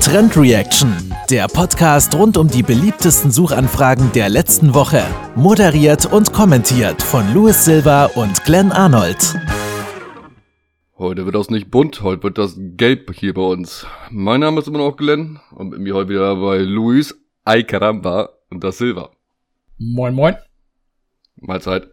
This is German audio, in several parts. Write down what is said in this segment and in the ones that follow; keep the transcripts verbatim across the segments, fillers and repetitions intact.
Trend Reaction, der Podcast rund um die beliebtesten Suchanfragen der letzten Woche. Moderiert und kommentiert von Louis Silva und Glenn Arnold. Heute wird das nicht bunt, heute wird das gelb hier bei uns. Mein Name ist immer noch Glenn und mit mir heute wieder bei Luis, ay caramba und das Silva. Moin moin. Mahlzeit.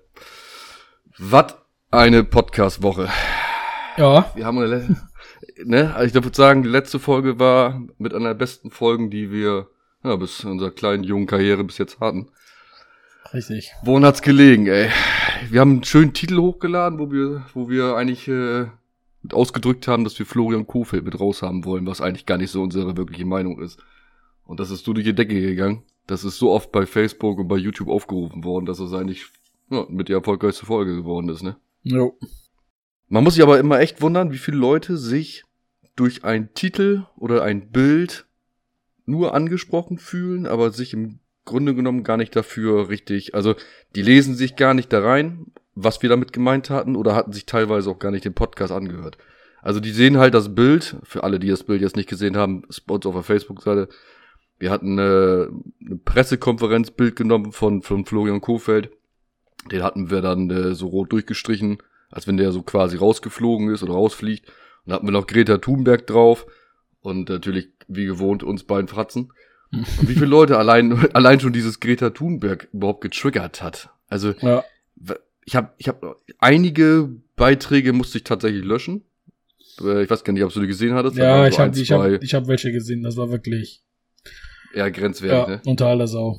Was eine Podcast-Woche. Ja. Wir haben eine, ne, also ich würde sagen, die letzte Folge war mit einer der besten Folgen, die wir ja, bis in unserer kleinen jungen Karriere bis jetzt hatten. Richtig. Woran hat's gelegen, ey? Wir haben einen schönen Titel hochgeladen, wo wir, wo wir eigentlich äh, ausgedrückt haben, dass wir Florian Kohfeldt mit raus haben wollen, was eigentlich gar nicht so unsere wirkliche Meinung ist. Und das ist so durch die Decke gegangen. Das ist so oft bei Facebook und bei YouTube aufgerufen worden, dass es eigentlich ja, mit der erfolgreichste Folge geworden ist, ne? Jo. Man muss sich aber immer echt wundern, wie viele Leute sich durch einen Titel oder ein Bild nur angesprochen fühlen, aber sich im Grunde genommen gar nicht dafür richtig, also die lesen sich gar nicht da rein, was wir damit gemeint hatten, oder hatten sich teilweise auch gar nicht den Podcast angehört. Also die sehen halt das Bild, für alle, die das Bild jetzt nicht gesehen haben, ist bei uns auf der Facebook-Seite. Wir hatten eine, eine Pressekonferenzbild genommen von, von Florian Kohfeldt. Den hatten wir dann äh, so rot durchgestrichen, als wenn der so quasi rausgeflogen ist oder rausfliegt. Und dann hatten wir noch Greta Thunberg drauf und natürlich, wie gewohnt, uns beiden Fratzen. Und wie viele Leute allein allein schon dieses Greta Thunberg überhaupt getriggert hat. Also Ja. ich habe ich hab einige Beiträge musste ich tatsächlich löschen. Äh, Ich weiß gar nicht, ob du die gesehen hattest. Ja, aber ich so habe ein, ich hab, zwei ich hab welche gesehen, das war wirklich eher grenzwertig, ja, ne? unter aller Sau.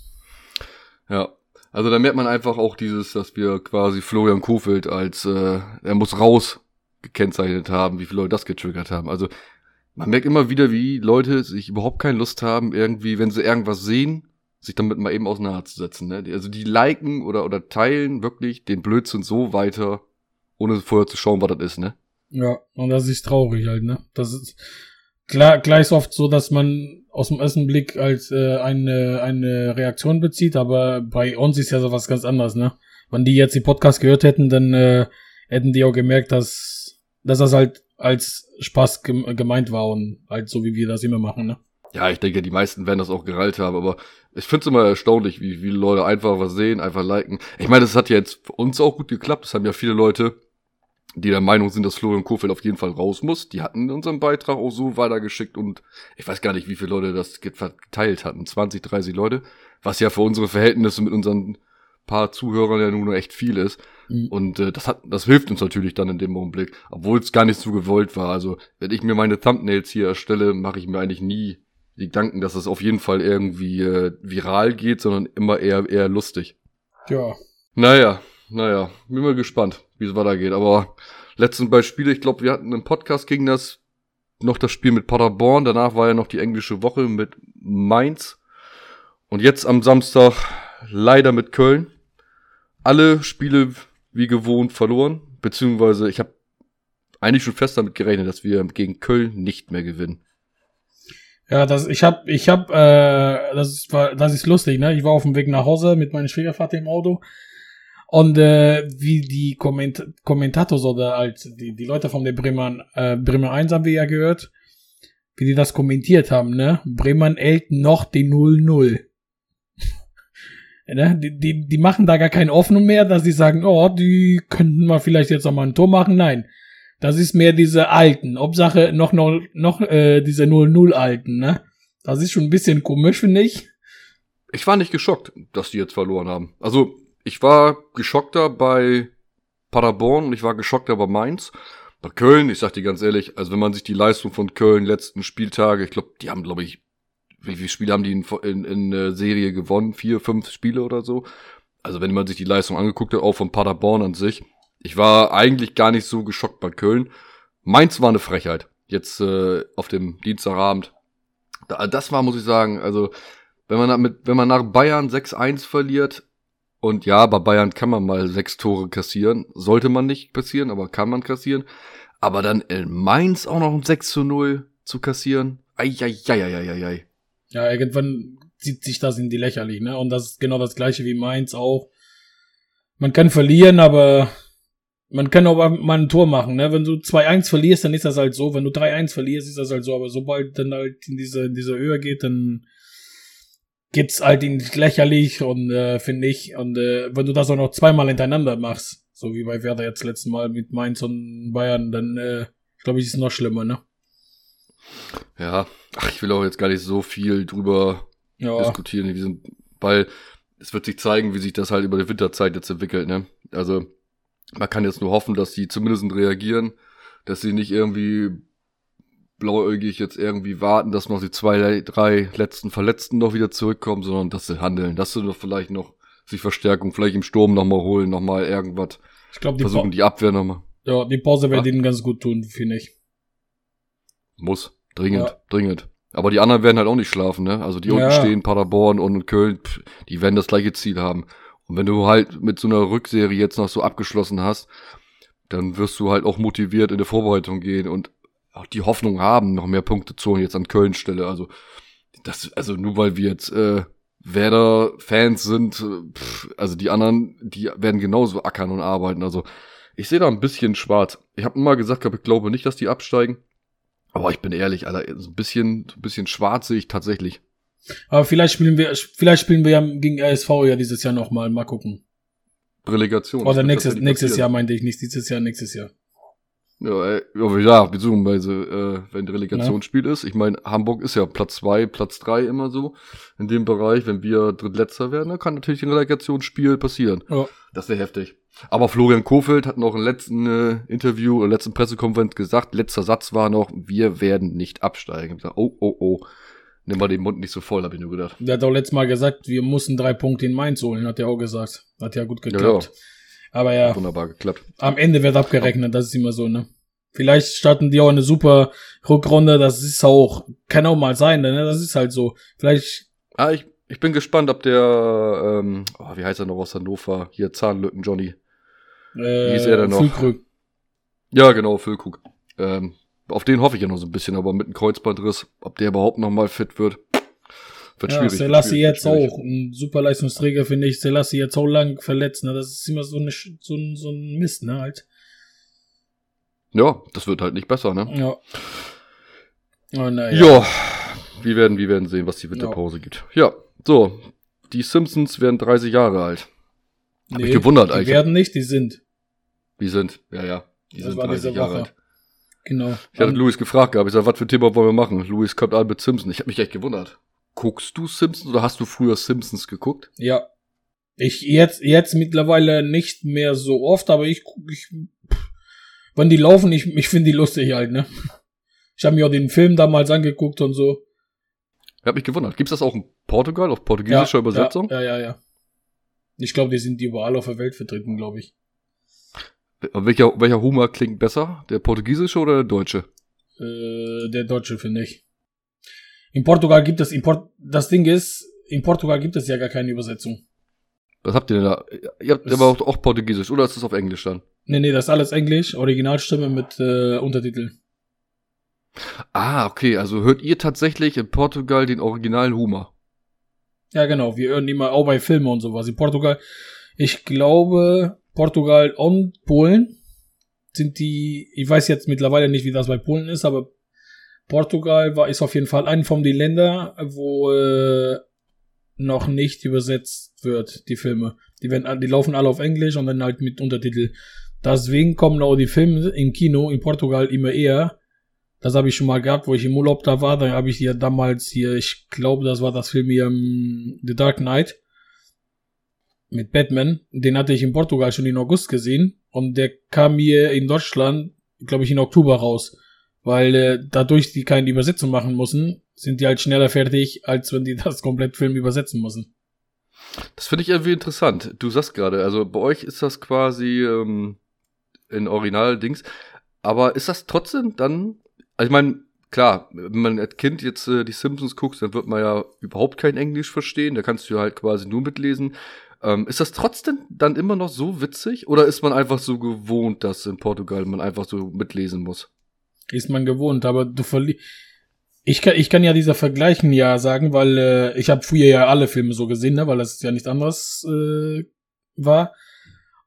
Ja. Also da merkt man einfach auch dieses, dass wir quasi Florian Kohfeldt als äh, er muss raus gekennzeichnet haben, wie viele Leute das getriggert haben. Also man merkt immer wieder, wie Leute sich überhaupt keine Lust haben, irgendwie, wenn sie irgendwas sehen, sich damit mal eben auseinanderzusetzen. Ne? Also die liken oder oder teilen wirklich den Blödsinn so weiter, ohne vorher zu schauen, was das ist, ne? Ja, und das ist traurig halt, ne? Das ist klar, klar ist oft so, dass man aus dem ersten Blick als äh, eine eine Reaktion bezieht, aber bei uns ist ja sowas ganz anderes, ne? Wenn die jetzt die Podcast gehört hätten, dann äh, hätten die auch gemerkt, dass dass das halt als Spaß gem- gemeint war und halt so, wie wir das immer machen, ne? Ja, ich denke, die meisten werden das auch gerallt haben, aber ich find's immer erstaunlich, wie viele Leute einfach was sehen, einfach liken. Ich meine, das hat ja jetzt für uns auch gut geklappt. Es haben ja viele Leute, die der Meinung sind, dass Florian Kohfeldt auf jeden Fall raus muss. Die hatten unseren Beitrag auch so weitergeschickt und ich weiß gar nicht, wie viele Leute das geteilt hatten. zwanzig, dreißig Leute, was ja für unsere Verhältnisse mit unseren paar Zuhörern ja nur echt viel ist. Mhm. Und äh, das hat, das hilft uns natürlich dann in dem Augenblick, obwohl es gar nicht so gewollt war. Also wenn ich mir meine Thumbnails hier erstelle, mache ich mir eigentlich nie die Gedanken, dass es auf jeden Fall irgendwie äh, viral geht, sondern immer eher eher lustig. Ja. Naja, naja, bin mal gespannt, wie es weitergeht. Aber letzten bei Spiele, ich glaube, wir hatten im Podcast gegen das noch das Spiel mit Paderborn. Danach war ja noch die englische Woche mit Mainz. Und jetzt am Samstag leider mit Köln. Alle Spiele wie gewohnt verloren. Beziehungsweise ich habe eigentlich schon fest damit gerechnet, dass wir gegen Köln nicht mehr gewinnen. Ja, das, ich hab, ich hab, äh, das ist, war, das ist lustig, ne? Ich war auf dem Weg nach Hause mit meinem Schwiegervater im Auto und äh, wie die Komment- Kommentators oder halt die, die Leute von der Bremen, äh, Bremen eins haben wir ja gehört, wie die das kommentiert haben, ne? Bremen hält noch die null null. Ne? Die, die, die machen da gar keine Hoffnung mehr, dass sie sagen, oh, die könnten mal vielleicht jetzt noch mal ein Tor machen. Nein. Das ist mehr diese alten, Hauptsache noch noch noch äh, diese null null alten, ne? Das ist schon ein bisschen komisch, finde ich. Ich war nicht geschockt, dass die jetzt verloren haben. Also, ich war geschockter bei Paderborn und ich war geschockter bei Mainz. Bei Köln, ich sag dir ganz ehrlich, also wenn man sich die Leistung von Köln letzten Spieltage, ich glaube, die haben, glaube ich, wie viele Spiele haben die in, in, in äh, Serie gewonnen? Vier, fünf Spiele oder so. Also wenn man sich die Leistung angeguckt hat, auch von Paderborn an sich, ich war eigentlich gar nicht so geschockt bei Köln. Mainz war eine Frechheit. Jetzt äh, auf dem Dienstagabend. Da, das war, muss ich sagen, also wenn man mit, wenn man nach Bayern sechs eins verliert, und ja, bei Bayern kann man mal sechs Tore kassieren. Sollte man nicht passieren, aber kann man kassieren. Aber dann in Mainz auch noch ein sechs zu null zu kassieren. Eieieiei. Ja, irgendwann zieht sich das in die lächerlich, ne? Und das ist genau das gleiche wie Mainz auch. Man kann verlieren, aber Man kann aber mal ein Tor machen, ne? Wenn du zwei eins verlierst, dann ist das halt so. Wenn du drei eins verlierst, ist das halt so. Aber sobald dann halt in diese, in diese Höhe geht, dann geht's halt in lächerlich und, äh, finde ich. Und, äh, wenn du das auch noch zweimal hintereinander machst, so wie bei Werder jetzt letztes Mal mit Mainz und Bayern, dann, äh, glaube ich, ist es noch schlimmer, ne? Ja, ach, ich will auch jetzt gar nicht so viel drüber Ja. diskutieren, in diesem, weil es wird sich zeigen, wie sich das halt über die Winterzeit jetzt entwickelt, ne? Also, man kann jetzt nur hoffen, dass sie zumindest reagieren, dass sie nicht irgendwie blauäugig jetzt irgendwie warten, dass noch die zwei, drei letzten Verletzten noch wieder zurückkommen, sondern dass sie handeln, dass sie noch vielleicht noch sich Verstärkung, vielleicht im Sturm nochmal holen, nochmal irgendwas, Ich glaube, die, versuchen Pa- die Abwehr nochmal. ja, die Pause wird Ja. ihnen ganz gut tun, finde ich. Muss, dringend, Ja. dringend. Aber die anderen werden halt auch nicht schlafen, ne? Also die Ja. unten stehen, Paderborn und Köln, pff, die werden das gleiche Ziel haben. Und wenn du halt mit so einer Rückserie jetzt noch so abgeschlossen hast, dann wirst du halt auch motiviert in der Vorbereitung gehen und auch die Hoffnung haben, noch mehr Punkte zu holen jetzt an Köln Stelle. Also das, also nur weil wir jetzt äh, Werder-Fans sind, äh, pff, also die anderen, die werden genauso ackern und arbeiten. Also ich sehe da ein bisschen schwarz. Ich habe immer gesagt, ich glaube nicht, dass die absteigen. Aber ich bin ehrlich, Alter, so ein bisschen, so ein bisschen schwarz sehe ich tatsächlich. Aber vielleicht spielen wir, vielleicht spielen wir ja gegen R S V ja dieses Jahr nochmal. Mal gucken. Relegation. Oder das wird nächstes, tatsächlich nächstes passieren. Jahr meinte ich nicht. Dieses Jahr, nächstes Jahr. Ja, äh, ja, ja, beziehungsweise, äh, wenn ein Relegationsspiel ist. Ich meine, Hamburg ist ja Platz zwei, Platz drei immer so in dem Bereich. Wenn wir Drittletzter werden, dann kann natürlich ein Relegationsspiel passieren. Ja. Das wäre heftig. Aber Florian Kohfeldt hat noch im letzten äh, Interview oder letzten Pressekonferenz gesagt, letzter Satz war noch, wir werden nicht absteigen. Ich sag, oh, oh, oh. Nimm mal den Mund nicht so voll, habe ich nur gedacht. Der hat auch letztes Mal gesagt, wir mussten drei Punkte in Mainz holen, hat er auch gesagt. Hat ja gut geklappt. Ja, ja. Aber ja, Wunderbar geklappt. am Ende wird abgerechnet, das ist immer so, ne? Vielleicht starten die auch eine super Rückrunde, das ist auch, kann auch mal sein, ne? Das ist halt so. Vielleicht, Ah, ich, ich bin gespannt, ob der, ähm, oh, wie heißt er noch aus Hannover? Hier, Zahnlücken Johnny. äh, Wie ist er denn noch? Füllkrug. Ja, genau, Füllkrug. Ähm, auf den hoffe ich ja noch so ein bisschen, aber mit einem Kreuzbandriss, ob der überhaupt noch mal fit wird, wird Ja, schwierig. Selassie wird schwierig, jetzt wird schwierig. auch. Ein super Leistungsträger, finde ich. Selassie jetzt so lang verletzt, ne? Das ist immer so, eine, Sch- so, ein, so ein Mist, ne? Halt. Ja, das wird halt nicht besser, ne? Ja. Oh, naja. Ja, wir werden, wir werden sehen, was die Winterpause gibt. Ja, so, die Simpsons werden dreißig Jahre alt. Hab mich gewundert die eigentlich. Die werden nicht, die sind. Die sind, ja, ja, die Das sind war dreißig diese Jahre Woche. alt. Genau. Ich hatte Am- Luis gefragt gehabt, ich sag, was für Thema wollen wir machen? Luis kommt an mit Simpsons. Ich habe mich echt gewundert. Guckst du Simpsons oder hast du früher Simpsons geguckt? Ja. Ich jetzt, jetzt mittlerweile nicht mehr so oft, aber ich, ich pff, wenn die laufen, ich, ich finde die lustig halt, ne? Ich habe mir auch den Film damals angeguckt und so. Ich habe mich gewundert. Gibt's das auch in Portugal, auf portugiesischer Übersetzung? Ja, ja, ja. Ich glaube, die sind überall auf der Welt vertreten, glaube ich. Welcher, welcher Humor klingt besser? Der portugiesische oder der deutsche? Äh, der Deutsche, finde ich. In Portugal gibt es, in Port das Ding ist, in Portugal gibt es ja gar keine Übersetzung. Was habt ihr denn da? Ihr habt Das- aber auch, auch Portugiesisch, oder ist das auf Englisch dann? Nee, nee, das ist alles Englisch, Originalstimme mit äh, Untertitel. Ah, okay, also hört ihr tatsächlich in Portugal den originalen Humor? Ja, genau, wir hören immer auch bei Filmen und sowas. In Portugal, ich glaube, Portugal und Polen sind die, ich weiß jetzt mittlerweile nicht, wie das bei Polen ist, aber Portugal war, ist auf jeden Fall ein von den Ländern, wo äh, noch nicht übersetzt wird, die Filme. Die werden, die laufen alle auf Englisch und dann halt mit Untertitel. Deswegen kommen auch die Filme im Kino in Portugal immer eher. Das habe ich schon mal gehabt, wo ich im Urlaub da war. Da habe ich ja damals hier, ich glaube, das war das Film hier, um, The Dark Knight mit Batman. Den hatte ich in Portugal schon in August gesehen und der kam hier in Deutschland, glaube ich, in Oktober raus. Weil äh, dadurch die keine Übersetzung machen müssen, sind die halt schneller fertig, als wenn die das komplett Film übersetzen müssen. Das finde ich irgendwie interessant. Du sagst gerade, also bei euch ist das quasi ähm, in Original-Dings, aber ist das trotzdem dann, also ich meine, klar, wenn man als Kind jetzt äh, die Simpsons guckt, dann wird man ja überhaupt kein Englisch verstehen, da kannst du halt quasi nur mitlesen. Ähm, ist das trotzdem dann immer noch so witzig oder ist man einfach so gewohnt, dass in Portugal man einfach so mitlesen muss? Ist man gewohnt, aber du verli ich kann ich kann ja dieser Vergleichen ja sagen, weil äh, ich habe früher ja alle Filme so gesehen, ne, weil das ja nichts anderes äh, war.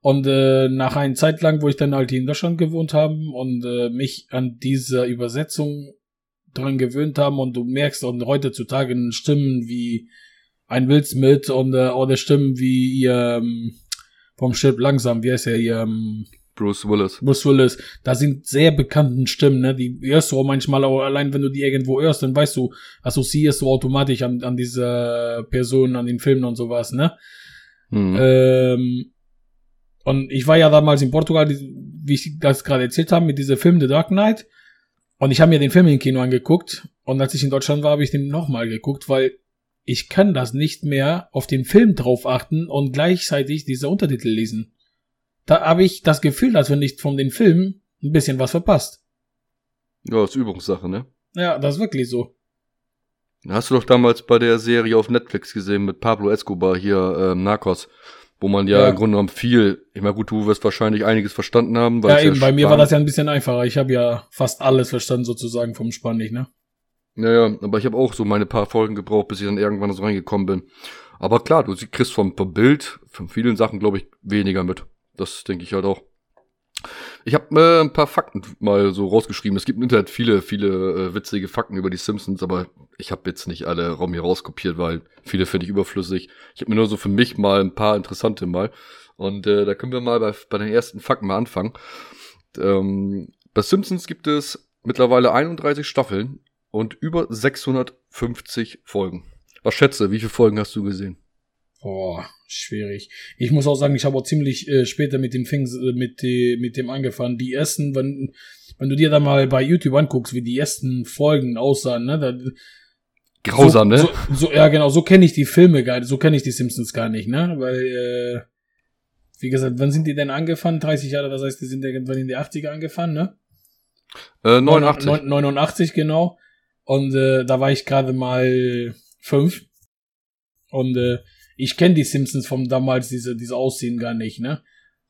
Und äh, nach einer Zeit lang, wo ich dann halt in Deutschland gewohnt habe und äh, mich an diese Übersetzung dran gewöhnt haben und du merkst und heutzutage Stimmen wie ein Will Smith und äh, oder Stimmen wie ihr ähm, vom Schiff langsam, wie heißt er hier? Ähm, Bruce Willis. Bruce Willis. Da sind sehr bekannten Stimmen, ne? Die hörst du auch manchmal, aber allein wenn du die irgendwo hörst, dann weißt du, assoziierst du automatisch an, an diese Person, an den Filmen und sowas, ne? Mhm. Ähm, und ich war ja damals in Portugal, wie ich das gerade erzählt habe, mit diesem Film The Dark Knight. Und ich habe mir den Film im Kino angeguckt. Und als ich in Deutschland war, habe ich den nochmal geguckt, weil ich kann das nicht mehr auf den Film drauf achten und gleichzeitig diese Untertitel lesen. Da habe ich das Gefühl, als wenn ich von den Filmen ein bisschen was verpasst. Ja, ist Übungssache, ne? Ja, das ist wirklich so. Hast du doch damals bei der Serie auf Netflix gesehen mit Pablo Escobar hier, ähm, Narcos, wo man ja, ja im Grunde genommen viel, ich meine gut, du wirst wahrscheinlich einiges verstanden haben. Weil ja, eben, ja bei mir war das ja ein bisschen einfacher. Ich habe ja fast alles verstanden sozusagen vom Spanisch, ne? Ja, ja, aber ich habe auch so meine paar Folgen gebraucht, bis ich dann irgendwann so reingekommen bin. Aber klar, du kriegst vom, vom Bild, von vielen Sachen, glaube ich, weniger mit. Das denke ich halt auch. Ich habe äh, ein paar Fakten mal so rausgeschrieben. Es gibt im Internet viele, viele äh, witzige Fakten über die Simpsons, aber ich habe jetzt nicht alle Raum hier rauskopiert, weil viele finde ich überflüssig. Ich habe mir nur so für mich mal ein paar interessante mal. Und äh, da können wir mal bei, bei den ersten Fakten mal anfangen. Ähm, bei Simpsons gibt es mittlerweile einunddreißig Staffeln und über sechshundertfünfzig Folgen. Was schätze, wie viele Folgen hast du gesehen? Boah, schwierig. Ich muss auch sagen, ich habe auch ziemlich äh, später mit dem Fing, mit, die, mit dem angefangen. Die ersten, wenn, wenn du dir da mal bei YouTube anguckst, wie die ersten Folgen aussahen, ne? Da, Grausam, so, ne? So, so, ja, genau, so kenne ich die Filme gar nicht, so kenne ich die Simpsons gar nicht, ne? Weil, äh, wie gesagt, wann sind die denn angefangen? dreißig Jahre, das heißt, die sind irgendwann in die achtziger angefangen, ne? Äh, neunundachtzig. neunundachtzig, genau. Und äh, da war ich gerade mal fünf. Und äh, ich kenne die Simpsons vom damals, diese, diese Aussehen gar nicht, ne?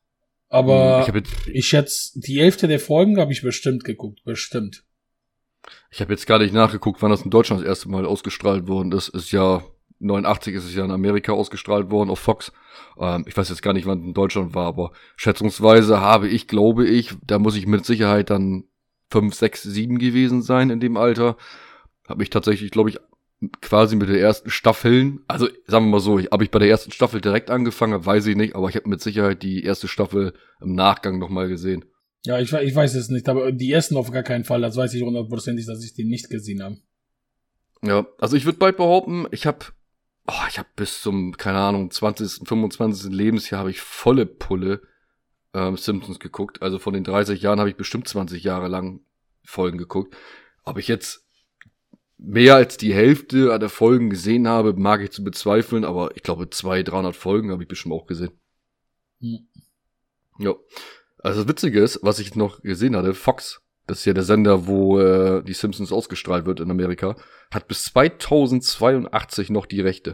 Aber ich, jetzt, ich schätze, die Hälfte der Folgen habe ich bestimmt geguckt, bestimmt. Ich habe jetzt gar nicht nachgeguckt, wann das in Deutschland das erste Mal ausgestrahlt worden ist. Ist ja, neunundachtzig ist es ja in Amerika ausgestrahlt worden auf Fox. Ähm, ich weiß jetzt gar nicht, wann es in Deutschland war, aber schätzungsweise habe ich, glaube ich, da muss ich mit Sicherheit dann fünf, sechs, sieben gewesen sein in dem Alter. Habe ich tatsächlich, glaube ich, quasi mit der ersten Staffeln, also sagen wir mal so, habe ich bei der ersten Staffel direkt angefangen, weiß ich nicht, aber ich habe mit Sicherheit die erste Staffel im Nachgang nochmal gesehen. Ja, ich, ich weiß es nicht, aber die ersten auf gar keinen Fall, das weiß ich hundertprozentig, dass ich die nicht gesehen habe. Ja, also ich würde bald behaupten, ich habe oh, ich habe bis zum, keine Ahnung, zwanzigsten, fünfundzwanzigsten Lebensjahr habe ich volle Pulle ähm, Simpsons geguckt, also von den dreißig Jahren habe ich bestimmt zwanzig Jahre lang Folgen geguckt. Ob ich jetzt mehr als die Hälfte der Folgen gesehen habe, mag ich zu bezweifeln, aber ich glaube, zweihundert, dreihundert Folgen habe ich bestimmt auch gesehen. Hm. Ja. Also das Witzige ist, was ich noch gesehen hatte, Fox, das ist ja der Sender, wo äh, die Simpsons ausgestrahlt wird in Amerika, hat bis zweitausendzweiundachtzig noch die Rechte.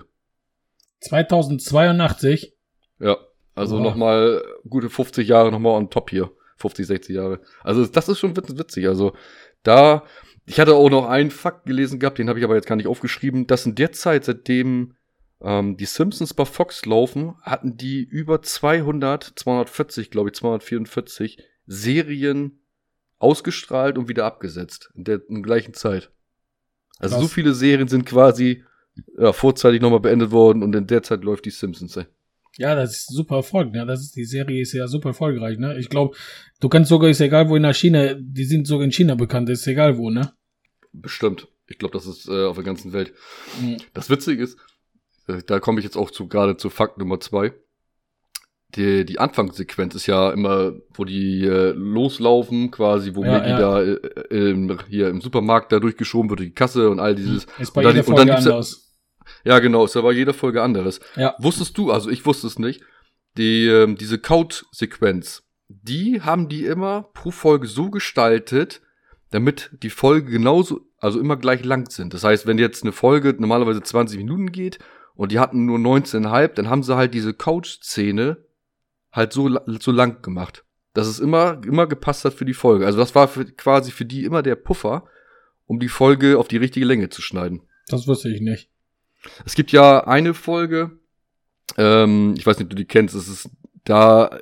zweitausendzweiundachtzig? Ja, also oh. nochmal gute fünfzig Jahre nochmal on top hier. fünfzig, sechzig Jahre. Also das ist schon witzig. Also da... Ich hatte auch noch einen Fakt gelesen gehabt, den habe ich aber jetzt gar nicht aufgeschrieben, dass in der Zeit, seitdem ähm, die Simpsons bei Fox laufen, hatten die über zweihundert, zweihundertvierzig, glaube ich, zweihundertvierundvierzig Serien ausgestrahlt und wieder abgesetzt in der, in der gleichen Zeit. Also Krass. So viele Serien sind quasi ja, vorzeitig nochmal beendet worden und in der Zeit läuft die Simpsons. Ey. Ja, das ist super Erfolg, ne? Das ist, die Serie ist ja super erfolgreich, ne? Ich glaube, du kannst sogar, ist egal wo in der China, die sind sogar in China bekannt, ist egal wo, ne? Bestimmt. Ich glaube, das ist äh, auf der ganzen Welt. Mhm. Das Witzige ist, äh, da komme ich jetzt auch zu gerade zu Fakt Nummer zwei. Die, die Anfangssequenz ist ja immer, wo die äh, loslaufen, quasi, wo ja, Maggie ja. da äh, im, hier im Supermarkt da durchgeschoben wird, die Kasse und all dieses. Ist bei jeder Folge anders. Ja, genau, ist ja bei jeder Folge anderes. Ja. Wusstest du, also ich wusste es nicht, die, ähm, diese Count-Sequenz, die haben die immer pro Folge so gestaltet, damit die Folge genauso, also immer gleich lang sind. Das heißt, wenn jetzt eine Folge normalerweise zwanzig Minuten geht und die hatten nur neunzehn Komma fünf, dann haben sie halt diese Couch-Szene halt so, so lang gemacht. Dass es immer, immer gepasst hat für die Folge. Also das war für, quasi für die immer der Puffer, um die Folge auf die richtige Länge zu schneiden. Das wusste ich nicht. Es gibt ja eine Folge, ähm, ich weiß nicht, ob du die kennst, es ist, da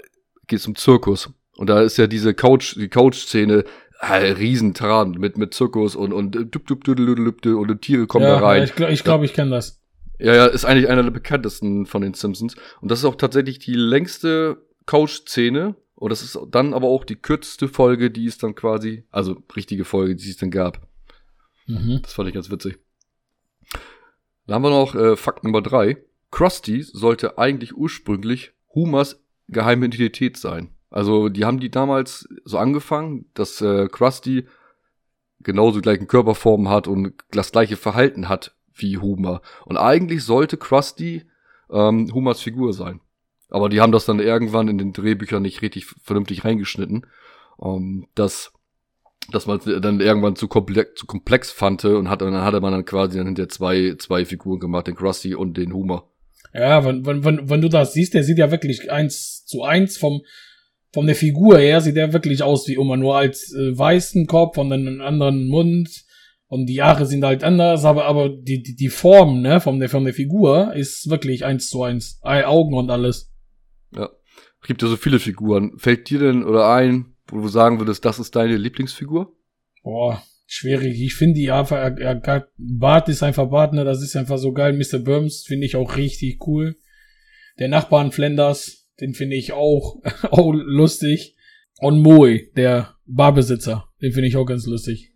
geht zum Zirkus. Und da ist ja diese Couch, die Couch-Szene, äh, Riesentran mit, mit Zirkus und, und, dup, dup, dup, dup, dup, dup, und die Tiere kommen ja, da rein. Ja, ich glaube, ich, glaub, ich kenne das. Ja, ja, ist eigentlich einer der bekanntesten von den Simpsons. Und das ist auch tatsächlich die längste Couch-Szene. Und das ist dann aber auch die kürzeste Folge, die es dann quasi, also richtige Folge, die es dann gab. Mhm. Das fand ich ganz witzig. Dann haben wir noch äh, Fakt Nummer drei. Krusty sollte eigentlich ursprünglich Homers geheime Identität sein. Also die haben die damals so angefangen, dass äh, Krusty genauso gleichen Körperformen hat und das gleiche Verhalten hat wie Homer. Und eigentlich sollte Krusty ähm, Homers Figur sein. Aber die haben das dann irgendwann in den Drehbüchern nicht richtig vernünftig reingeschnitten. Ähm, dass, dass man dann irgendwann zu komplex, zu komplex fand und hat, und dann hatte man dann quasi dann hinter zwei, zwei Figuren gemacht, den Krusty und den Homer. Ja, wenn, wenn, wenn, wenn du das siehst, der sieht ja wirklich eins zu eins vom, von der Figur her, sieht der wirklich aus wie Homer, nur als äh, weißen Kopf und einen anderen Mund. Und die Haare sind halt anders, aber, aber die, die, die Form, ne, von der, von der Figur ist wirklich eins zu eins. Augen und alles. Ja. Es gibt ja so viele Figuren. Fällt dir denn oder ein, wo du sagen würdest, das ist deine Lieblingsfigur? Boah, schwierig. Ich finde die einfach, er, er, Bart ist einfach Bart, ne, das ist einfach so geil. Mister Burns finde ich auch richtig cool. Der Nachbarn Flanders, den finde ich auch, auch lustig. Und Moe, der Barbesitzer, den finde ich auch ganz lustig.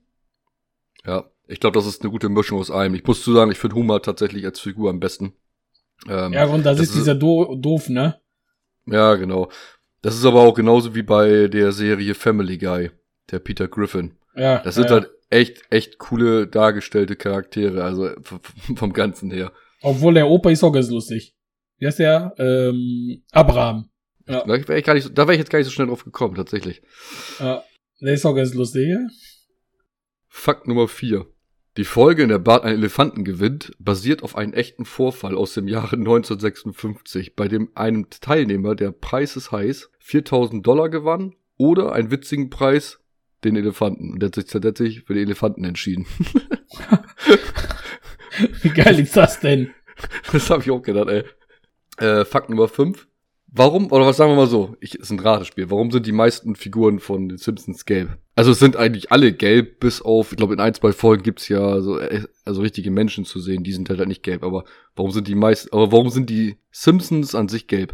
Ja, ich glaube, das ist eine gute Mischung aus allem. Ich muss zu sagen, ich finde Homer tatsächlich als Figur am besten. Ähm, ja, und das, das ist, ist dieser Do- doof, ne? Ja, genau. Das ist aber auch genauso wie bei der Serie Family Guy, der Peter Griffin. Ja. Das sind ja, halt echt, echt coole dargestellte Charaktere, also vom Ganzen her. Obwohl der Opa ist auch ganz lustig. Wie heißt der? Ähm, Abraham. Ja. Da wäre ich, gar nicht so, da wär ich jetzt gar nicht so schnell drauf gekommen, tatsächlich. Ja, der ist auch ganz lustig, ja? Fakt Nummer vier. Die Folge, in der Bart einen Elefanten gewinnt, basiert auf einem echten Vorfall aus dem Jahre neunzehnhundertsechsundfünfzig, bei dem einem Teilnehmer der Preis ist heiß viertausend Dollar gewann oder einen witzigen Preis, den Elefanten. Und der hat sich tatsächlich für den Elefanten entschieden. Wie geil ist das denn? Das habe ich auch gedacht, ey. Äh, Fakt Nummer fünf. Warum, oder was sagen wir mal so, ich, es ist ein Ratespiel, warum sind die meisten Figuren von den Simpsons gelb? Also es sind eigentlich alle gelb, bis auf, ich glaube in ein, zwei Folgen gibt's ja so, also richtige Menschen zu sehen, die sind halt, halt nicht gelb, aber warum sind die meisten, aber warum sind die Simpsons an sich gelb?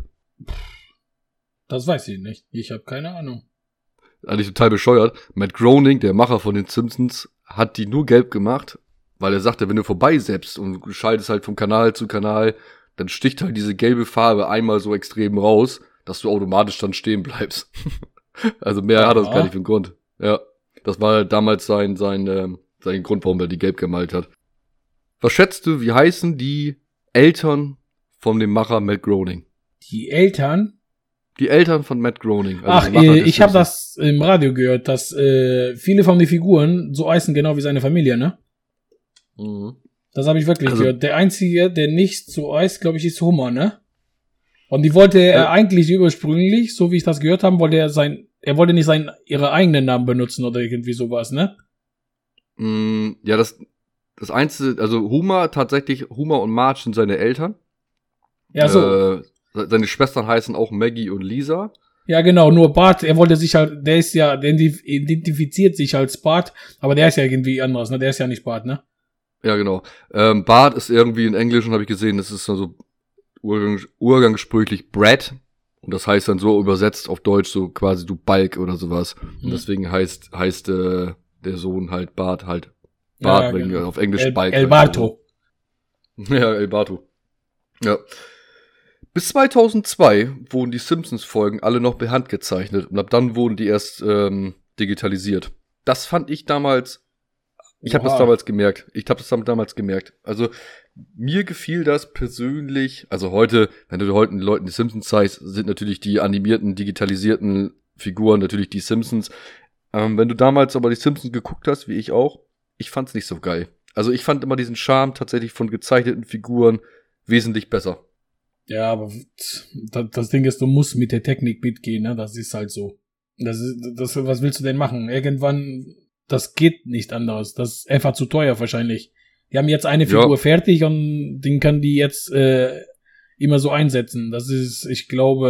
Das weiß ich nicht, ich habe keine Ahnung. Eigentlich total bescheuert. Matt Groening, der Macher von den Simpsons, hat die nur gelb gemacht, weil er sagte, wenn du vorbeisetzt und du schaltest halt vom Kanal zu Kanal, dann sticht halt diese gelbe Farbe einmal so extrem raus, dass du automatisch dann stehen bleibst. Also mehr ja. hat das gar nicht für einen Grund. Ja, das war damals sein sein ähm, sein Grund, warum er die gelb gemalt hat. Was schätzt du, wie heißen die Eltern von dem Macher Matt Groening? Die Eltern? Die Eltern von Matt Groening. Also Ach, äh, ich habe das im Radio gehört, dass äh, viele von den Figuren so heißen genau wie seine Familie, ne? Mhm. Das habe ich wirklich also, gehört. Der einzige, der nicht so heißt, glaube ich, ist Homer, ne? Und die wollte er äh, eigentlich ursprünglich, so wie ich das gehört habe, wollte er sein, er wollte nicht seinen, ihre eigenen Namen benutzen oder irgendwie sowas, ne? Mh, ja, das, das einzige, also Homer, tatsächlich, Homer und Marge sind seine Eltern. Ja, so. Äh, seine Schwestern heißen auch Maggie und Lisa. Ja, genau, nur Bart, er wollte sich halt, der ist ja, der identifiziert sich als Bart, aber der ist ja irgendwie anders, ne? Der ist ja nicht Bart, ne? Ja, genau. Ähm, Bart ist irgendwie in Englischen, habe ich gesehen, das ist also urgang, urgangssprüchlich Brad. Und das heißt dann so übersetzt auf Deutsch so quasi du Balk oder sowas. Mhm. Und deswegen heißt heißt äh, der Sohn halt Bart halt. Bart, ja, genau. Auf Englisch El, Balk. El Barto. Ja, El Barto. Ja. Bis zweitausendzwei wurden die Simpsons-Folgen alle noch per Hand gezeichnet. Und ab dann wurden die erst ähm, digitalisiert. Das fand ich damals... Ich habe das damals gemerkt. Ich habe das damals gemerkt. Also mir gefiel das persönlich. Also heute, wenn du heute den Leuten die Simpsons zeigst, sind natürlich die animierten, digitalisierten Figuren natürlich die Simpsons. Ähm, wenn du damals aber die Simpsons geguckt hast, wie ich auch, ich fand's nicht so geil. Also ich fand immer diesen Charme tatsächlich von gezeichneten Figuren wesentlich besser. Ja, aber das Ding ist, du musst mit der Technik mitgehen, ne? Das ist halt so. Das ist, das, was willst du denn machen? Irgendwann, das geht nicht anders. Das ist einfach zu teuer wahrscheinlich. Die haben jetzt eine Figur ja. fertig und den kann die jetzt äh, immer so einsetzen. Das ist, ich glaube,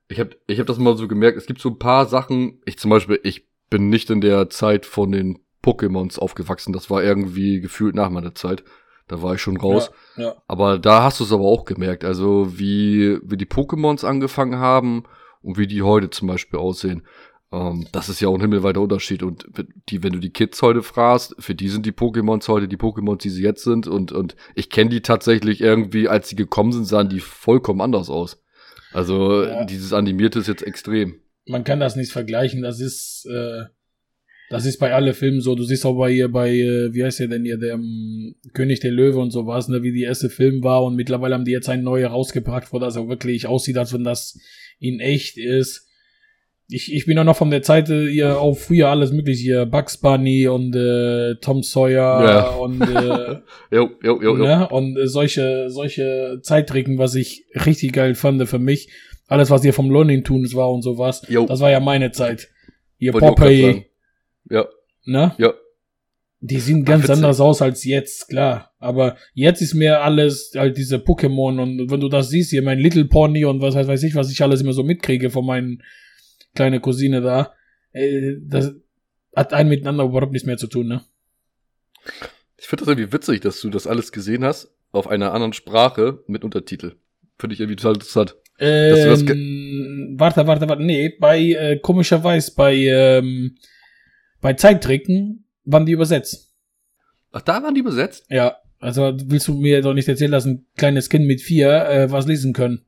Ich hab, ich hab das mal so gemerkt, es gibt so ein paar Sachen, ich zum Beispiel, ich bin nicht in der Zeit von den Pokémons aufgewachsen, das war irgendwie gefühlt nach meiner Zeit. Da war ich schon raus. Ja, ja. Aber da hast du es aber auch gemerkt, also wie, wie die Pokémons angefangen haben und wie die heute zum Beispiel aussehen. Ähm, das ist ja auch ein himmelweiter Unterschied. Und die, wenn du die Kids heute fragst, für die sind die Pokémons heute die Pokémons, die sie jetzt sind. Und, und ich kenne die tatsächlich irgendwie, als sie gekommen sind, sahen die vollkommen anders aus. Also ja. Dieses Animierte ist jetzt extrem. Man kann das nicht vergleichen. Das ist, äh, das ist bei allen Filmen so. Du siehst auch bei ihr, bei, äh, wie heißt der denn hier, der um, König der Löwe und sowas, ne, wie die erste Film war. Und mittlerweile haben die jetzt einen neuen rausgebracht, wo das auch wirklich aussieht, als wenn das in echt ist. Ich, ich bin auch noch von der Zeit äh, hier auf früher alles mögliche hier, Bugs Bunny und äh, Tom Sawyer ja. und äh, jo, jo, jo, jo. Ne? Und äh, solche solche Zeittricken, was ich richtig geil fand für mich, alles was hier vom Looney Tunes war und sowas, Jo. das war ja meine Zeit. Hier Wollte ich auch grad Popeye, sagen. Ja, ne? ja. Die sehen ganz Ach, witzig. anders aus als jetzt, klar. Aber jetzt ist mir alles halt diese Pokémon und wenn du das siehst, hier mein Little Pony und was weiß ich, was ich alles immer so mitkriege von meinen kleine Cousine da, äh, das hat einen miteinander überhaupt nichts mehr zu tun, ne? Ich finde das irgendwie witzig, dass du das alles gesehen hast, auf einer anderen Sprache mit Untertitel. Finde ich irgendwie total interessant. Dass du das Ähm, warte, warte, warte, nee, bei, äh, komischerweise, bei, ähm, bei Zeittricken waren die übersetzt. Ach, da waren die besetzt? Ja, also willst du mir doch nicht erzählen, dass ein kleines Kind mit vier äh, was lesen können?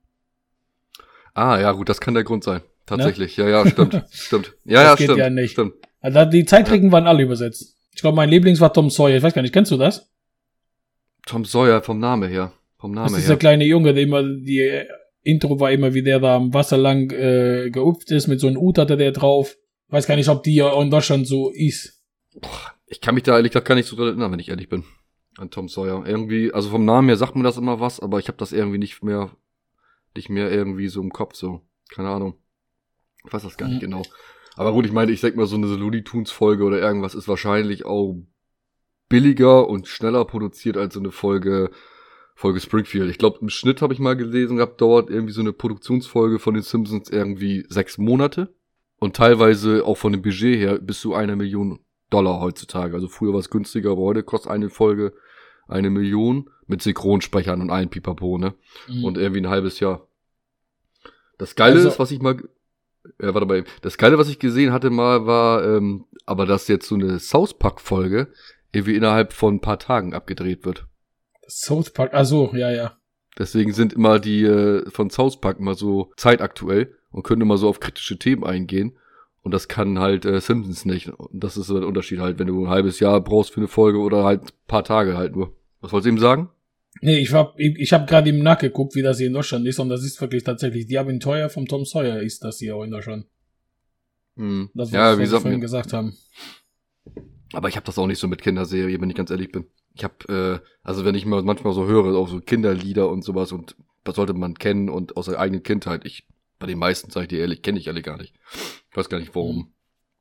Ah, ja, gut, das kann der Grund sein. Tatsächlich, ne? ja, ja, stimmt, stimmt. Ja, das ja, geht stimmt, ja nicht. stimmt. Also die Zeittricken waren alle übersetzt. Ich glaube, mein Lieblings war Tom Sawyer. Ich weiß gar nicht, kennst du das? Tom Sawyer vom Namen her. Vom Namen Das ist her. der kleine Junge, der immer, die äh, Intro war immer, wie der da am Wasser lang äh, geupft ist, mit so einem Ut hatte der drauf. Weiß gar nicht, ob die ja in Deutschland so ist. Boah, ich kann mich da ehrlich gesagt gar nicht so dran erinnern, wenn ich ehrlich bin. An Tom Sawyer. Irgendwie, also vom Namen her sagt mir das immer was, aber ich habe das irgendwie nicht mehr, nicht mehr irgendwie so im Kopf, so. Keine Ahnung. Ich weiß das gar nicht Mhm. genau. Aber gut, ich meine, ich denke mal, so eine Looney Tunes Folge oder irgendwas ist wahrscheinlich auch billiger und schneller produziert als so eine Folge, Folge Springfield. Ich glaube, im Schnitt habe ich mal gelesen gehabt, dauert irgendwie so eine Produktionsfolge von den Simpsons irgendwie sechs Monate. Und teilweise auch von dem Budget her bis zu einer Million Dollar heutzutage. Also früher war es günstiger, aber heute kostet eine Folge eine Million mit Synchronsprechern und allen Pipapo, ne? Mhm. Und irgendwie ein halbes Jahr. Das Geile Also- ist, was ich mal, ja, warte mal, das Geile, was ich gesehen hatte mal, war, ähm, aber dass jetzt so eine South Park Folge irgendwie innerhalb von ein paar Tagen abgedreht wird. South Park, ach so, ja, ja. Deswegen sind immer die äh, von South Park immer so zeitaktuell und können immer so auf kritische Themen eingehen. Und das kann halt äh, Simpsons nicht. Und das ist so der Unterschied halt, wenn du ein halbes Jahr brauchst für eine Folge oder halt ein paar Tage halt nur. Was wolltest du eben sagen? Nee, ich hab, ich, ich hab gerade eben nachgeguckt, wie das hier in Deutschland ist, und das ist wirklich tatsächlich die Abenteuer vom Tom Sawyer ist das hier auch in Deutschland. Hm. Das, was, Ja, was wie wir gesagt, vorhin gesagt haben. aber ich habe das auch nicht so mit Kinderserie, wenn ich ganz ehrlich bin. Ich habe, äh, also wenn ich mal manchmal so höre, auch so Kinderlieder und sowas und was sollte man kennen und aus der eigenen Kindheit, ich, bei den meisten, sage ich dir ehrlich, kenne ich alle gar nicht. Ich weiß gar nicht, warum. Mhm.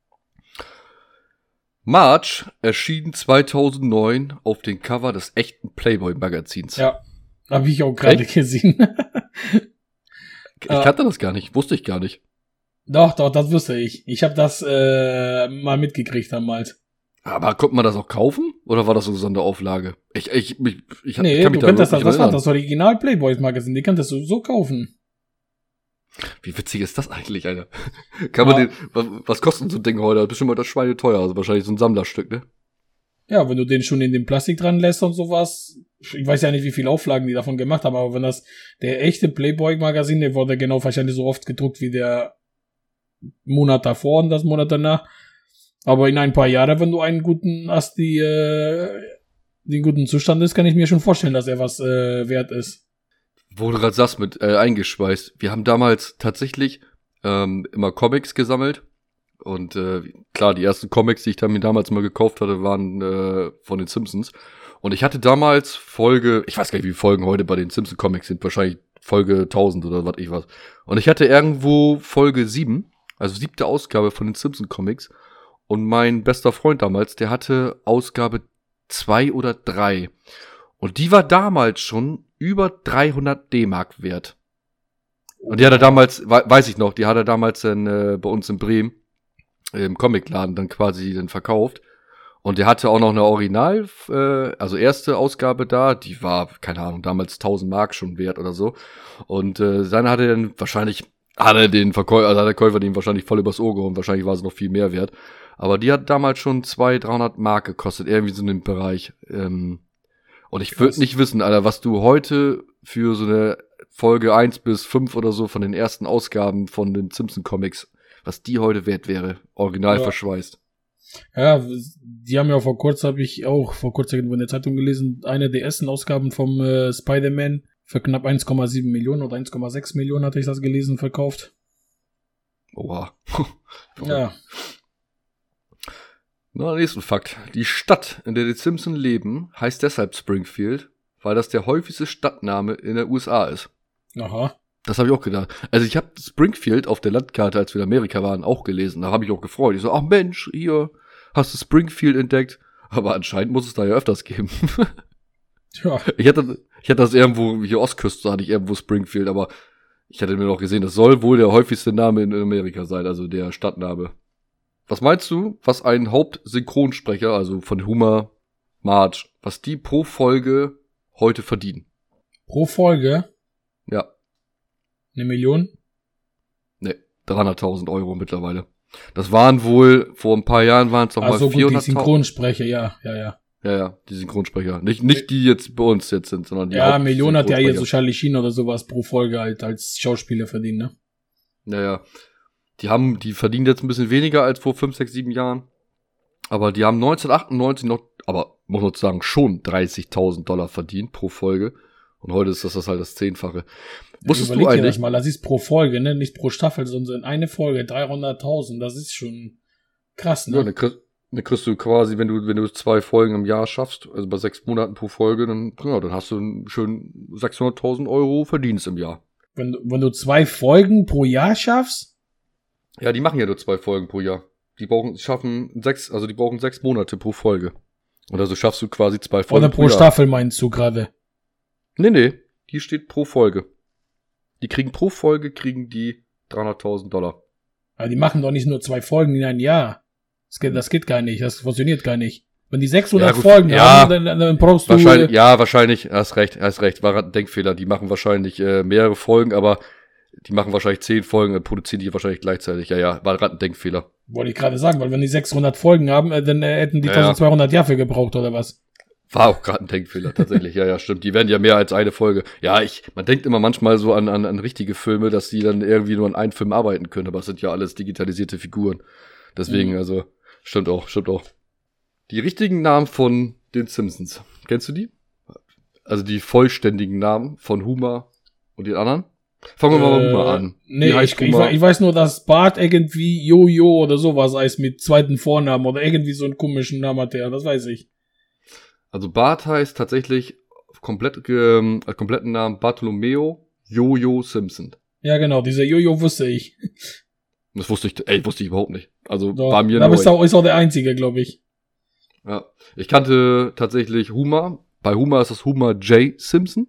Marge erschien zweitausendneun auf dem Cover des echten Playboy-Magazins. Ja, habe ich auch gerade gesehen. Ich kannte das gar nicht, wusste ich gar nicht. Doch, doch, das wusste ich. Ich habe das äh, mal mitgekriegt damals. Aber konnte man das auch kaufen? Oder war das so eine Sonderauflage? Ich, ich, ich, ich Nee, kann mich du da könntest das, wirklich das war erinnern. das Original Playboys Magazin, die könntest du so kaufen. Wie witzig ist das eigentlich, Alter? Kann man Ja. den, was, was kostet so ein Ding heute? Das ist bestimmt mal das Schweine teuer, also wahrscheinlich so ein Sammlerstück, ne? Ja, wenn du den schon in den Plastik dran lässt und sowas. Ich weiß ja nicht, wie viele Auflagen die davon gemacht haben, aber wenn das der echte Playboy-Magazin, der wurde genau wahrscheinlich so oft gedruckt wie der Monat davor und das Monat danach. Aber in ein paar Jahren, wenn du einen guten hast, die, äh, den guten Zustand ist, kann ich mir schon vorstellen, dass er was äh, wert ist. Wo du gerade sagst, mit äh, eingeschweißt. Wir haben damals tatsächlich ähm, immer Comics gesammelt. Und äh, klar, die ersten Comics, die ich dann mir damals mal gekauft hatte, waren äh, von den Simpsons. Und ich hatte damals Folge, ich weiß gar nicht, wie Folgen heute bei den Simpson-Comics sind, wahrscheinlich Folge tausend oder was ich was. Und ich hatte irgendwo Folge sieben, also siebte Ausgabe von den Simpson-Comics. Und mein bester Freund damals, der hatte Ausgabe zwei oder drei. Und die war damals schon über dreihundert D-Mark wert. Und die hat er damals, weiß ich noch, die hat er damals dann, äh, bei uns in Bremen im Comicladen dann quasi dann verkauft. Und der hatte auch noch eine Original, äh, also erste Ausgabe da, die war, keine Ahnung, damals tausend Mark schon wert oder so. Und äh, seine hatte dann wahrscheinlich, hat er den Verkäufer, also hat der Käufer den wahrscheinlich voll übers Ohr gehauen, wahrscheinlich war sie noch viel mehr wert. Aber die hat damals schon zweihundert, dreihundert Mark gekostet, irgendwie so in dem Bereich. Ähm, und ich würde nicht wissen, Alter, was du heute für so eine Folge eins bis fünf oder so von den ersten Ausgaben von den Simpson-Comics, was die heute wert wäre, original ja. verschweißt. Ja, die haben ja vor kurzem, habe ich auch vor kurzem irgendwo in der Zeitung gelesen, eine der ersten Ausgaben vom äh, Spider-Man für knapp eins Komma sieben Millionen oder eins Komma sechs Millionen, hatte ich das gelesen, verkauft. Oha. Ja. Na, nächsten Fakt. Die Stadt, in der die Simpson leben, heißt deshalb Springfield, weil das der häufigste Stadtname in der U S A ist. Aha. Das habe ich auch gedacht. Also ich habe Springfield auf der Landkarte, als wir in Amerika waren, auch gelesen. Da habe ich auch gefreut. Ich so, ach Mensch, hier hast du Springfield entdeckt. Aber anscheinend muss es da ja öfters geben. Ja. Ich hatte, ich hatte das irgendwo, hier Ostküste hatte ich irgendwo Springfield, aber ich hatte mir noch gesehen, das soll wohl der häufigste Name in Amerika sein, also der Stadtname. Was meinst du, was ein Hauptsynchronsprecher, also von Homer, Marge, was die pro Folge heute verdienen? Pro Folge? Ja. Eine Million? Nee, dreihunderttausend Euro mittlerweile. Das waren wohl, vor ein paar Jahren waren es noch also mal vierhunderttausend. Die Synchronsprecher, ja, ja, ja. Ja, ja, die Synchronsprecher. Nicht, nicht die jetzt bei uns jetzt sind, sondern die Ja, Million hat ja hier so Charlie Sheen oder sowas pro Folge halt als Schauspieler verdient, ne? Naja. Die haben, die verdienen jetzt ein bisschen weniger als vor fünf, sechs, sieben Jahren. Aber die haben neunzehnhundertachtundneunzig noch, aber muss man sagen, schon dreißigtausend Dollar verdient pro Folge. Und heute ist das, das halt das Zehnfache. Wusstest du eigentlich? Das mal, das ist pro Folge, ne? Nicht pro Staffel, sondern eine Folge, dreihunderttausend. Das ist schon krass, ne? Ja, dann kriegst, dann kriegst du quasi, wenn du, wenn du zwei Folgen im Jahr schaffst, also bei sechs Monaten pro Folge, dann, ja, dann hast du einen schönen sechshunderttausend Euro Verdienst im Jahr. Wenn du, wenn du zwei Folgen pro Jahr schaffst? Ja, die machen ja nur zwei Folgen pro Jahr. Die brauchen, schaffen sechs, also die brauchen sechs Monate pro Folge. Und also schaffst du quasi zwei Folgen Oder pro, pro Staffel meinst du gerade? Nee, nee, die steht pro Folge. Die kriegen pro Folge, kriegen die dreihunderttausend Dollar. Aber die machen doch nicht nur zwei Folgen in einem Jahr. Das geht, das geht gar nicht, das funktioniert gar nicht. Wenn die sechshundert ja, Folgen ja, haben, dann, dann brauchst du... Wahrscheinlich, ja, wahrscheinlich, hast recht, hast recht, war ein Denkfehler. Die machen wahrscheinlich äh, mehrere Folgen, aber die machen wahrscheinlich zehn Folgen, dann produzieren die wahrscheinlich gleichzeitig. Ja, ja, war gerade ein Denkfehler. Wollte ich gerade sagen, weil wenn die sechshundert Folgen haben, dann äh, hätten die ja, eintausendzweihundert Jahre für gebraucht, oder was? War auch gerade ein Denkfehler, tatsächlich. Ja, ja, stimmt. Die werden ja mehr als eine Folge. Ja, ich, man denkt immer manchmal so an, an, an richtige Filme, dass die dann irgendwie nur an einem Film arbeiten können, aber es sind ja alles digitalisierte Figuren. Deswegen, mhm. also, stimmt auch, stimmt auch. Die richtigen Namen von den Simpsons. Kennst du die? Also die vollständigen Namen von Homer und den anderen? Fangen wir mal äh, mit Homer an. Nee, ich, ich, ich weiß nur, dass Bart irgendwie Jojo oder sowas heißt mit zweiten Vornamen oder irgendwie so einen komischen Namen hat der, das weiß ich. Also Bart heißt tatsächlich komplett, ähm, als kompletten Namen Bartolomeo Jojo Simpson. Ja, genau, dieser Jojo wusste ich. Das wusste ich, ey, wusste ich überhaupt nicht. Also Doch, bei mir aber ist auch, ist auch der Einzige, glaube ich. Ja, ich kannte tatsächlich Homer. Bei Homer ist das Homer J. Simpson.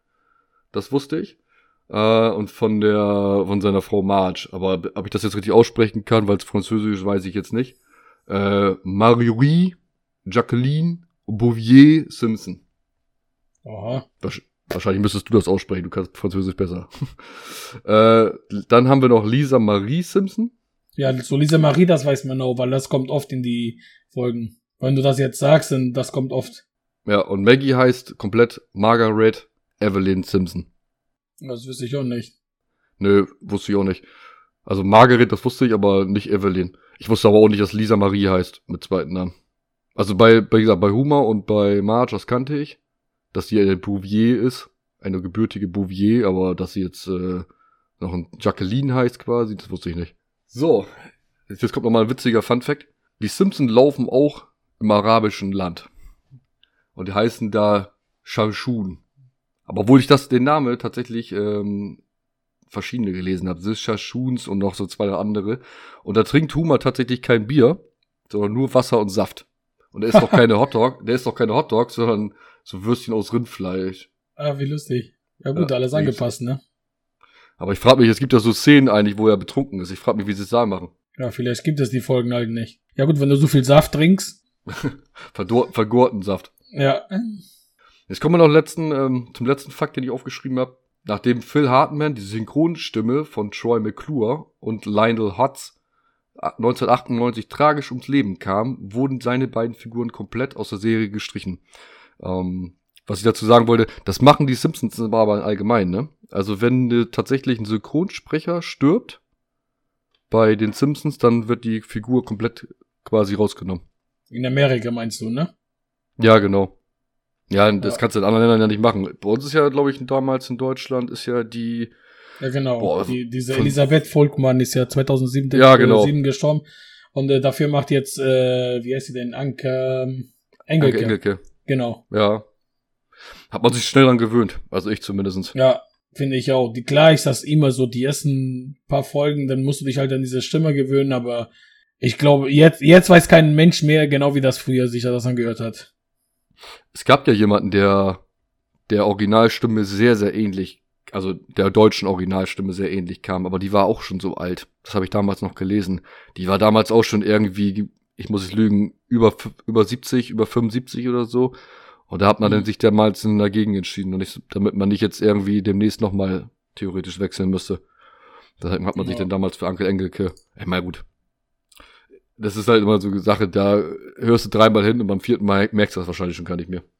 Das wusste ich. Äh, und von der, von seiner Frau Marge. Aber ob ich das jetzt richtig aussprechen kann, weil es französisch weiß ich jetzt nicht. Äh, Marie Jacqueline Bouvier Simpson. Aha. Wahrscheinlich müsstest du das aussprechen, du kannst Französisch besser. äh, dann haben wir noch Lisa Marie Simpson. Ja, so Lisa Marie, das weiß man auch, weil das kommt oft in die Folgen. Wenn du das jetzt sagst, dann das kommt oft. Ja, und Maggie heißt komplett Margaret Evelyn Simpson. Das wüsste ich auch nicht. Nö, wusste ich auch nicht. Also Margaret, das wusste ich, aber nicht Evelyn. Ich wusste aber auch nicht, dass Lisa Marie heißt, mit zweiten Namen. Also bei, bei, wie gesagt, bei Homer und bei Marge, das kannte ich. Dass sie eine Bouvier ist, eine gebürtige Bouvier, aber dass sie jetzt äh, noch ein Jacqueline heißt quasi, das wusste ich nicht. So, jetzt kommt nochmal ein witziger Funfact. Die Simpsons laufen auch im arabischen Land. Und die heißen da Sharshun. Aber obwohl ich das, den Namen tatsächlich ähm, verschiedene gelesen habe. Das ist Sharshuns und noch so zwei andere. Und da trinkt Homer tatsächlich kein Bier, sondern nur Wasser und Saft. Und der ist doch keine Hotdog, der ist doch keine Hotdog, sondern so Würstchen aus Rindfleisch. Ah, wie lustig. Ja gut, ja, alles angepasst, ne? Aber ich frage mich, es gibt ja so Szenen eigentlich, wo er betrunken ist. Ich frage mich, wie sie es da machen. Ja, vielleicht gibt es die Folgen halt nicht. Ja gut, wenn du so viel Saft trinkst. Verdor- vergorten Saft. Ja. Jetzt kommen wir noch letzten, ähm, zum letzten Fakt, den ich aufgeschrieben habe. Nachdem Phil Hartman, die Synchronstimme von Troy McClure und Lionel Hutz neunzehnhundertachtundneunzig tragisch ums Leben kam, wurden seine beiden Figuren komplett aus der Serie gestrichen. Ähm, was ich dazu sagen wollte, das machen die Simpsons aber allgemein, ne? Also wenn äh, tatsächlich ein Synchronsprecher stirbt bei den Simpsons, dann wird die Figur komplett quasi rausgenommen. In Amerika meinst du, ne? Ja, genau. Ja, das Ja. kannst du in anderen Ländern ja nicht machen. Bei uns ist ja, glaube ich, damals in Deutschland ist ja die Ja, genau. Boah, die, diese von- Elisabeth Volkmann ist ja zweitausendsieben Ja, genau. sieben gestorben. Und äh, dafür macht jetzt, äh, wie heißt sie denn? Anke ähm, Engelke. Anke Engelke. Genau. Ja. Hat man sich schnell dran gewöhnt. Also ich zumindest. Ja, finde ich auch. Die, klar ist das immer so, die ersten paar Folgen, dann musst du dich halt an diese Stimme gewöhnen, aber ich glaube, jetzt, jetzt weiß kein Mensch mehr genau, wie das früher sich das angehört hat. Es gab ja jemanden, der der Originalstimme sehr, sehr ähnlich, also der deutschen Originalstimme sehr ähnlich kam, aber die war auch schon so alt. Das habe ich damals noch gelesen. Die war damals auch schon irgendwie, ich muss es lügen, über, über siebzig, über fünfundsiebzig oder so. Und da hat man Mhm. dann sich damals dagegen entschieden, und nicht, damit man nicht jetzt irgendwie demnächst nochmal theoretisch wechseln müsste. Deshalb hat man sich Ja. dann damals für Anke Engelke, ich meine gut. Das ist halt immer so eine Sache, da hörst du dreimal hin und beim vierten Mal merkst du das wahrscheinlich schon gar nicht mehr.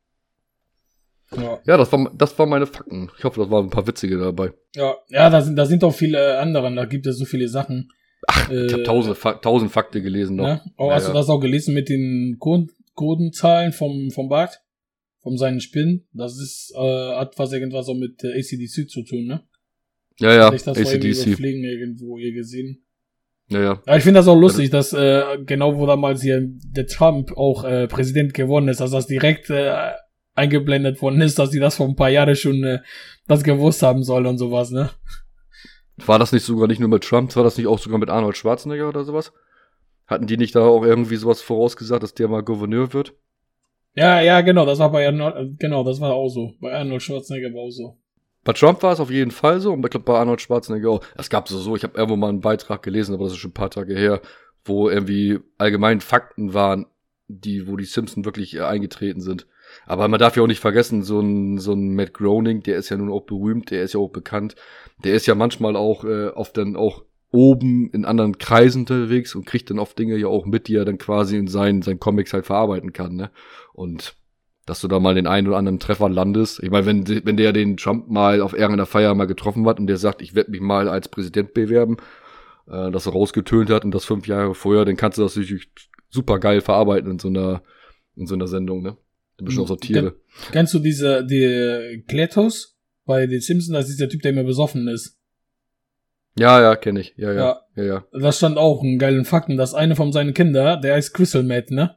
Ja, Ja, das war, das waren meine Fakten. Ich hoffe, das waren ein paar witzige dabei. ja, ja da sind, da sind auch viele andere, da gibt es so viele Sachen. Ach, Äh, ich habe tausend, Fa- tausend Fakte gelesen noch. Ne? Oh, Ja, hast ja. du das auch gelesen mit den Code- Codenzahlen vom, vom Bart? Von seinen Spinnen? Das ist, äh, hat was irgendwas auch mit äh, A C D C zu tun, ne? Ja, ja, Hatte ich das vor irgendwie A C D C. überfliegen irgendwo hier gesehen. Ja, ja. Ja, ich finde das auch lustig, dass äh, genau wo damals hier der Trump auch äh, Präsident geworden ist, dass das direkt äh, eingeblendet worden ist, dass die das vor ein paar Jahren schon äh, das gewusst haben sollen und sowas, ne? War das nicht sogar nicht nur mit Trump, war das nicht auch sogar mit Arnold Schwarzenegger oder sowas? Hatten die nicht da auch irgendwie sowas vorausgesagt, dass der mal Gouverneur wird? Ja, ja, genau, das war bei Arnold, genau, das war auch so. Bei Arnold Schwarzenegger war auch so. Bei Trump war es auf jeden Fall so, und ich glaube bei Arnold Schwarzenegger auch. Es gab so so, ich habe irgendwo mal einen Beitrag gelesen, aber das ist schon ein paar Tage her, wo irgendwie allgemein Fakten waren, die, wo die Simpsons wirklich äh, eingetreten sind. Aber man darf ja auch nicht vergessen, so ein, so ein Matt Groening, der ist ja nun auch berühmt, der ist ja auch bekannt. Der ist ja manchmal auch äh, oft dann auch oben in anderen Kreisen unterwegs und kriegt dann oft Dinge ja auch mit, die er dann quasi in seinen, seinen Comics halt verarbeiten kann, ne? Und dass du da mal den einen oder anderen Treffer landest. Ich meine, wenn, wenn der den Trump mal auf irgendeiner Feier mal getroffen hat und der sagt, ich werde mich mal als Präsident bewerben, äh, das er rausgetönt hat und das fünf Jahre vorher, dann kannst du das natürlich super geil verarbeiten in so einer, in so einer Sendung, ne? Du bist schon auch Satire. Kennst du diese, die Kletos bei den Simpsons, das ist der Typ, der immer besoffen ist? Ja, ja, kenne ich. Ja, ja, Ja. ja, ja. Das stand auch in geilen Fakten, dass eine von seinen Kindern, der heißt Crystal Matt, ne?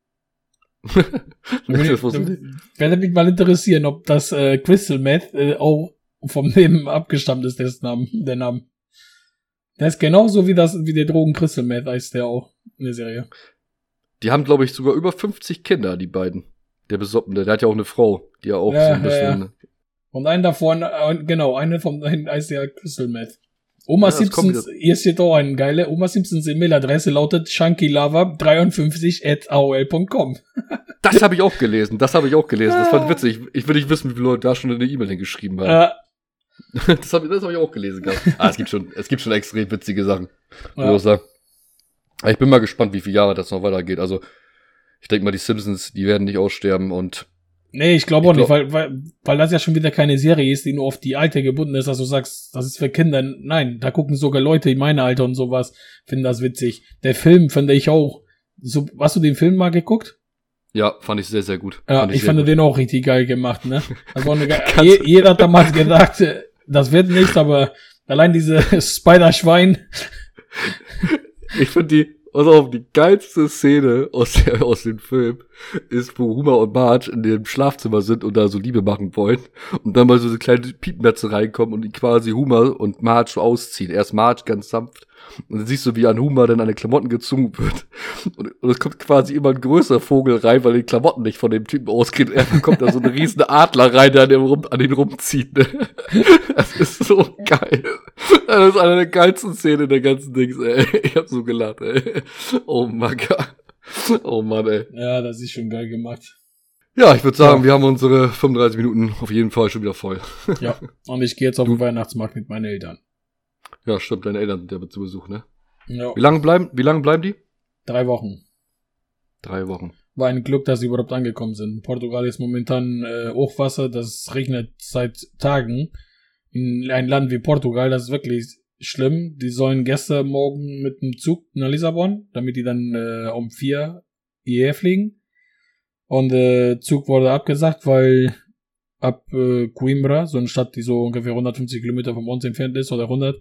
Das wusste ich nicht. Werde mich mal interessieren, ob das äh, Crystal Meth äh, auch vom Leben abgestammt ist, des Namen, der Name. Der ist genauso wie das, wie der Drogen Crystal Meth heißt der auch in der Serie. Die haben, glaube ich, sogar über fünfzig Kinder, die beiden. Der Besoppene, der hat ja auch eine Frau, die ja auch Ja, so ein bisschen. ja, ja. Und einen davon, äh, genau, eine von denen heißt ja Crystal Meth. Oma Ja, das kommt Simpsons, hier steht auch eine geile, Oma Simpsons E-Mail-Adresse lautet chunkylava dreiundfünfzig at a o l punkt com. Das habe ich auch gelesen, das habe ich auch gelesen. Das fand witzig. Ich will nicht wissen, wie viele Leute da schon eine E-Mail hingeschrieben haben. Ja, Das habe das hab ich auch gelesen gehabt. Ah, es gibt schon, es gibt schon extrem witzige Sachen. Ja. Muss ich sagen. Aber ich bin mal gespannt, wie viele Jahre das noch weitergeht. Also, ich denke mal, die Simpsons, die werden nicht aussterben und nee, ich glaube auch Ich nicht, glaub- weil, weil, weil das ja schon wieder keine Serie ist, die nur auf die Alte gebunden ist, dass du sagst, das ist für Kinder. Nein, da gucken sogar Leute in meinem Alter und sowas, finden das witzig. Der Film finde ich auch. So, hast du den Film mal geguckt? ja, fand ich sehr, sehr gut. Ja, fand ich sehr fand gut. den auch richtig geil gemacht, ne? Das war eine geil. Kannst- Je, jeder hat damals gedacht, äh, das wird nichts, aber allein diese Spider-Schwein. Ich finde die, Pass auf, die geilste Szene aus, der, aus dem Film ist, wo Homer und Marge in dem Schlafzimmer sind und da so Liebe machen wollen und dann mal so eine kleine Piepmetze reinkommen und die quasi Homer und Marge so ausziehen. Erst Marge ganz sanft und dann siehst du, wie an Homer dann an den Klamotten gezogen wird. Und, und es kommt quasi immer ein größerer Vogel rein, weil die Klamotten nicht von dem Typen ausgehen. Und er kommt da so ein riesen Adler rein, der an, dem rum, an den rumzieht. Ne? Das ist so geil. Das ist eine der geilsten Szenen der ganzen Dings, ey. Ich hab so gelacht, ey. Oh mein Gott. Oh Mann, ey. Ja, das ist schon geil gemacht. Ja, ich würde sagen, Ja. wir haben unsere fünfunddreißig Minuten auf jeden Fall schon wieder voll. Ja, und ich gehe jetzt auf den Weihnachtsmarkt mit meinen Eltern. Ja, stimmt, deine Eltern sind ja zu Besuch, ne? Ja, Wie lange bleiben, wie lange bleiben die? drei Wochen. Drei Wochen. War ein Glück, dass sie überhaupt angekommen sind. Portugal ist momentan äh, Hochwasser, das regnet seit Tagen. In ein Land wie Portugal, das ist wirklich schlimm. Die sollen gestern Morgen mit dem Zug nach Lissabon, damit die dann äh, um vier hierher fliegen. Und der äh, Zug wurde abgesagt, weil ab äh, Coimbra, so eine Stadt, die so ungefähr hundertfünfzig Kilometer von uns entfernt ist, oder hundert,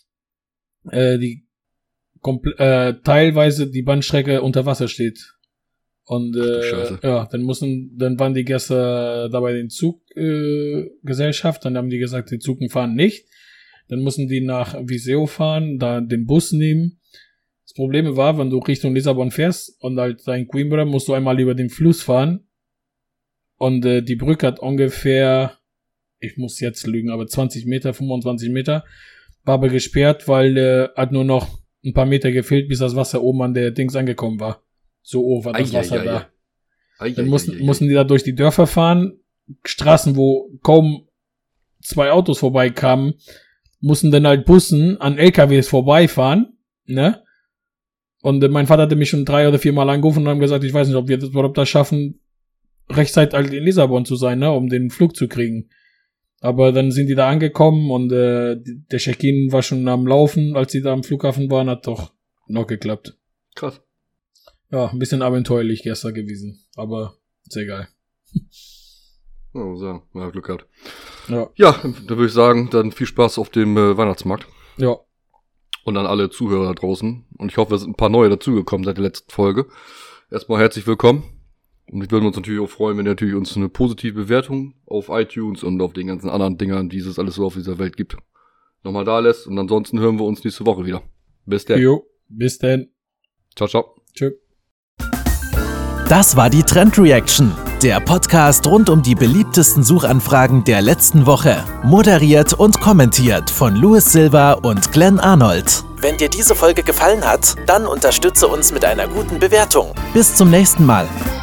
äh, die kompl- äh, teilweise die Bahnstrecke unter Wasser steht. Und äh, Scheiße. ja, dann mussten, dann waren die gestern dabei den Zuggesellschaft, äh, Gesellschaft, dann haben die gesagt, die Züge fahren nicht. Dann mussten die nach Viseu fahren, da den Bus nehmen. Das Problem war, wenn du Richtung Lissabon fährst und halt in Coimbra musst du einmal über den Fluss fahren. Und äh, die Brücke hat ungefähr, ich muss jetzt lügen, aber zwanzig Meter, fünfundzwanzig Meter, war aber gesperrt, weil äh, hat nur noch ein paar Meter gefehlt, bis das Wasser oben an der Dings angekommen war. So hoch war das Ei, Wasser ei, ei, da. ei. Ei, Dann ei, mussten, ei, ei. mussten die da durch die Dörfer fahren, Straßen, wo kaum zwei Autos vorbeikamen, mussten dann halt Bussen an L K Ws vorbeifahren, ne? Und äh, mein Vater hatte mich schon drei oder vier Mal angerufen und haben gesagt, ich weiß nicht, ob wir das überhaupt das schaffen, rechtzeitig halt in Lissabon zu sein, ne, um den Flug zu kriegen. Aber dann sind die da angekommen und äh, der Check-in war schon am Laufen, als sie da am Flughafen waren, hat doch noch geklappt. Krass. Ja, ein bisschen abenteuerlich gestern gewesen, aber ist egal. Ja, muss sagen, ja, Glück gehabt. Ja, Ja, da würde ich sagen, dann viel Spaß auf dem äh, Weihnachtsmarkt. ja, Und an alle Zuhörer da draußen. Und ich hoffe, es sind ein paar neue dazugekommen seit der letzten Folge. Erstmal herzlich willkommen. Und wir würden uns natürlich auch freuen, wenn ihr natürlich uns eine positive Bewertung auf iTunes und auf den ganzen anderen Dingern, die es alles so auf dieser Welt gibt, nochmal da lässt. Und ansonsten hören wir uns nächste Woche wieder. Bis dann. jo, bis dann. Ciao, ciao. Tschö. Das war die Trend Reaction, der Podcast rund um die beliebtesten Suchanfragen der letzten Woche. Moderiert und kommentiert von Louis Silva und Glenn Arnold. Wenn dir diese Folge gefallen hat, dann unterstütze uns mit einer guten Bewertung. Bis zum nächsten Mal.